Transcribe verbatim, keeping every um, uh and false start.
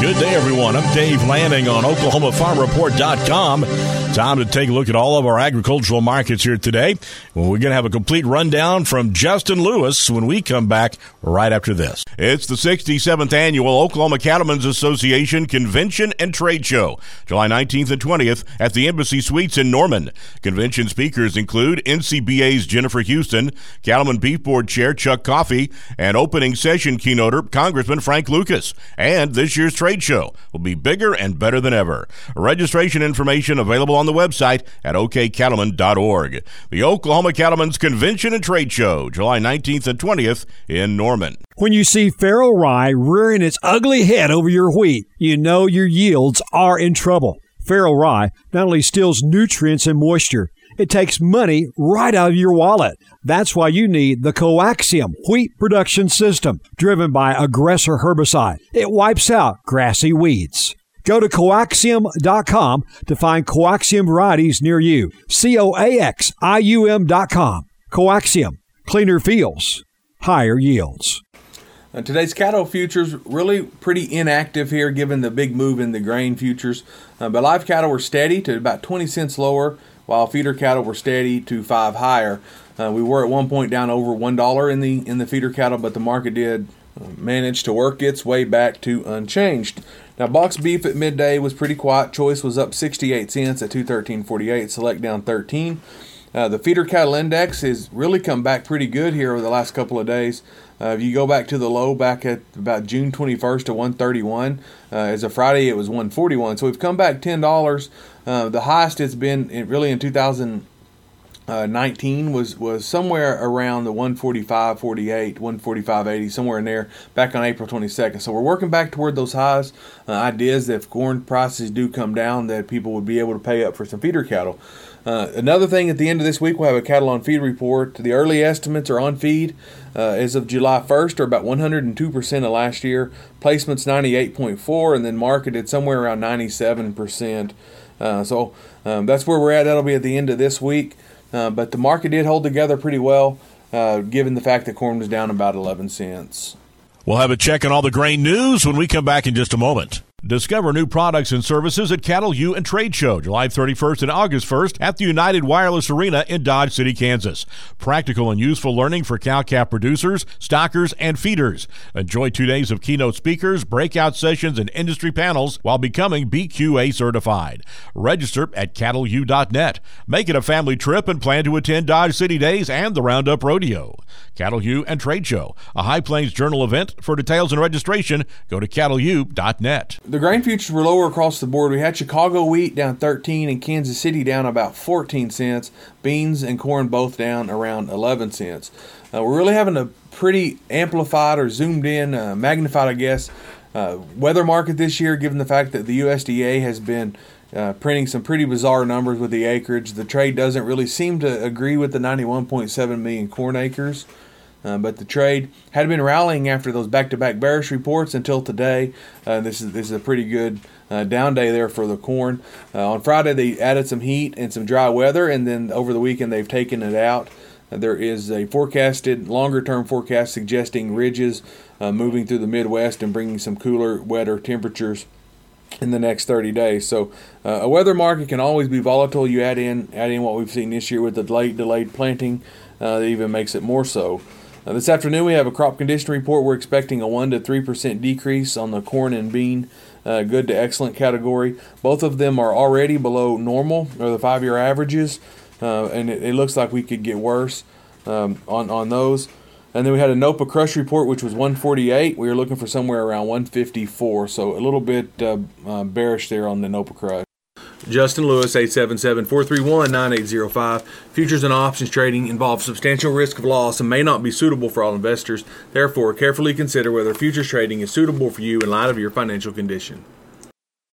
Good day, everyone. I'm Dave Lanning on Oklahoma Farm Report dot com. Time to take a look at all of our agricultural markets here today. Well, we're going to have a complete rundown from Justin Lewis when we come back right after this. It's the sixty-seventh Annual Oklahoma Cattlemen's Association Convention and Trade Show, July nineteenth and twentieth at the Embassy Suites in Norman. Convention speakers include N C B A's Jennifer Houston, Cattlemen Beef Board Chair Chuck Coffey, and opening session keynoter Congressman Frank Lucas. And this year's trade show will be bigger and better than ever. Registration information available on the website at o k cattlemen dot org. The Oklahoma Cattlemen's Convention and Trade Show, July nineteenth and twentieth in Norman. When you see Farrow Rye rearing its ugly head over your wheat, you know your yields are in trouble. Farrow Rye not only steals nutrients and moisture, it takes money right out of your wallet. That's why you need the Coaxium Wheat Production System, driven by Aggressor herbicide. It wipes out grassy weeds. Go to coaxium dot com to find Coaxium varieties near you. C O A X I U M dot com. Coaxium. Cleaner fields, higher yields. Uh, today's cattle futures really pretty inactive here given the big move in the grain futures. Uh, but live cattle were steady to about twenty cents lower, while feeder cattle were steady to five higher. Uh, we were at one point down over one dollar in the in the feeder cattle, but the market did uh, manage to work its way back to unchanged. Now, box beef at midday was pretty quiet. Choice was up sixty-eight cents at two thirteen forty-eight. Select down thirteen. Uh, the feeder cattle index has really come back pretty good here over the last couple of days. Uh, if you go back to the low back at about June twenty-first to one thirty-one, uh, as of Friday it was one forty-one. So we've come back ten dollars. Uh, the highest it's been in, really in two thousand nineteen was, was somewhere around the one forty-five forty-eight, one forty-five eighty, somewhere in there back on April twenty-second. So we're working back toward those highs. Uh, ideas that if corn prices do come down, that people would be able to pay up for some feeder cattle. Uh, another thing, at the end of this week, we'll have a cattle on feed report. The early estimates are on feed uh, as of July first are about one hundred two percent of last year. Placements ninety-eight point four, and then marketed somewhere around ninety-seven percent. Uh, so um, that's where we're at. That'll be at the end of this week. Uh, but the market did hold together pretty well, uh, given the fact that corn was down about eleven cents. We'll have a check on all the grain news when we come back in just a moment. Discover new products and services at Cattle U and Trade Show, July thirty-first and August first at the United Wireless Arena in Dodge City, Kansas. Practical and useful learning for cow-calf producers, stockers, and feeders. Enjoy two days of keynote speakers, breakout sessions, and industry panels while becoming B Q A certified. Register at cattle u dot net. Make it a family trip and plan to attend Dodge City Days and the Roundup Rodeo. Cattle U and Trade Show, a High Plains Journal event. For details and registration, go to cattle u dot net. The grain futures were lower across the board. We had Chicago wheat down thirteen and Kansas City down about fourteen cents. Beans and corn both down around eleven cents. Uh, we're really having a pretty amplified or zoomed in, uh, magnified, I guess, uh, weather market this year, given the fact that the U S D A has been uh, printing some pretty bizarre numbers with the acreage. The trade doesn't really seem to agree with the ninety-one point seven million corn acres. Uh, but the trade had been rallying after those back-to-back bearish reports until today. Uh, this is this is a pretty good uh, down day there for the corn. Uh, on Friday, they added some heat and some dry weather, and then over the weekend, they've taken it out. Uh, there is a forecasted, longer-term forecast suggesting ridges uh, moving through the Midwest and bringing some cooler, wetter temperatures in the next thirty days. So uh, a weather market can always be volatile. You add in add in what we've seen this year with the late delayed planting, uh, that even makes it more so. Uh, this afternoon we have a crop condition report. We're expecting a one to three percent decrease on the corn and bean uh, good to excellent category. Both of them are already below normal, or the five-year averages, uh, and it, it looks like we could get worse um, on, on those. And then we had a NOPA crush report, which was one forty-eight. We were looking for somewhere around one fifty-four, so a little bit uh, uh, bearish there on the NOPA crush. Justin Lewis, eight seven seven, four three one, nine eight zero five. Futures and options trading involves substantial risk of loss and may not be suitable for all investors. Therefore, carefully consider whether futures trading is suitable for you in light of your financial condition.